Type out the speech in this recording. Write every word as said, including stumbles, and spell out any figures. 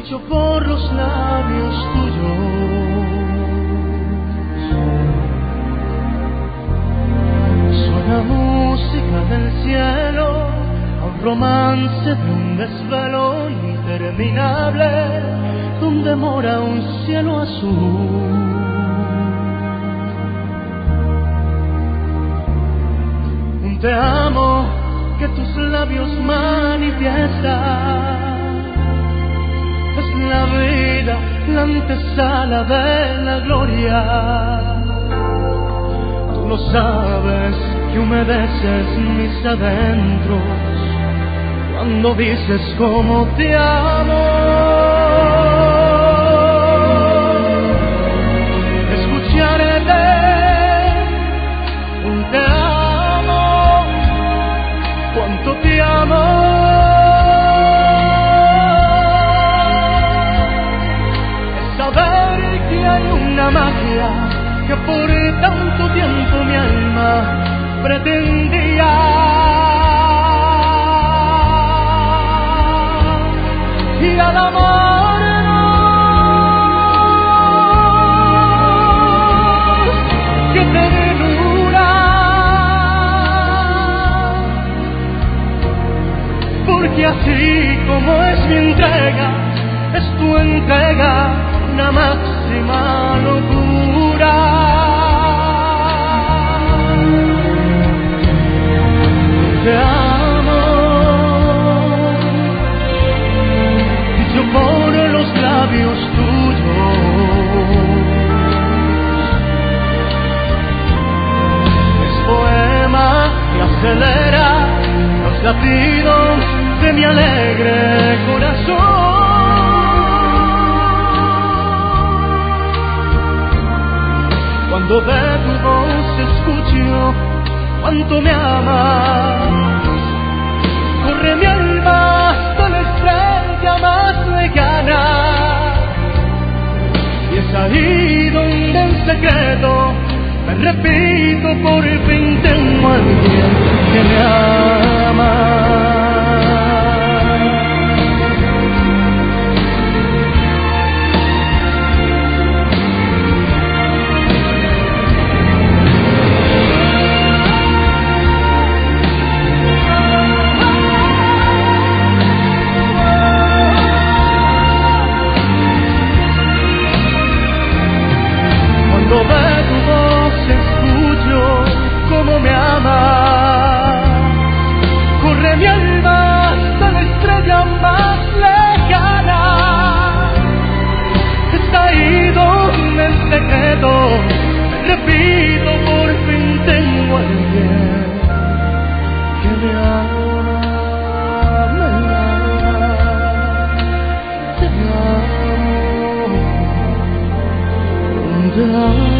dicho por los labios tuyos. Suena música del cielo, a un romance de un desvelo interminable, donde mora un cielo azul. Un te amo que tus labios manifiestan. Es la vida, la antesala de la gloria. Tú lo sabes que humedeces mis adentros cuando dices cómo te amo. Escucharte un te amo, cuánto te amo. Hay una magia que por tanto tiempo mi alma pretendía, y al amarnos, qué ternura, porque así como es mi entrega, es tu entrega, una máxima locura. Te amo, dicho por los labios tuyos. Es poema que acelera los latidos de mi alegre corazón. Cuando de tu voz escucho cuánto me amas, corre mi alma hasta la estrella más lejana, y es ahí donde en secreto me repito, por fin tengo a alguien que me ama. Cuando de tu voz escucho cómo me amas, corre mi alma hasta la estrella más lejana. Está ahí donde en secreto me repito, por fin tengo a alguien que me ama, me ama, te amo. Te amo.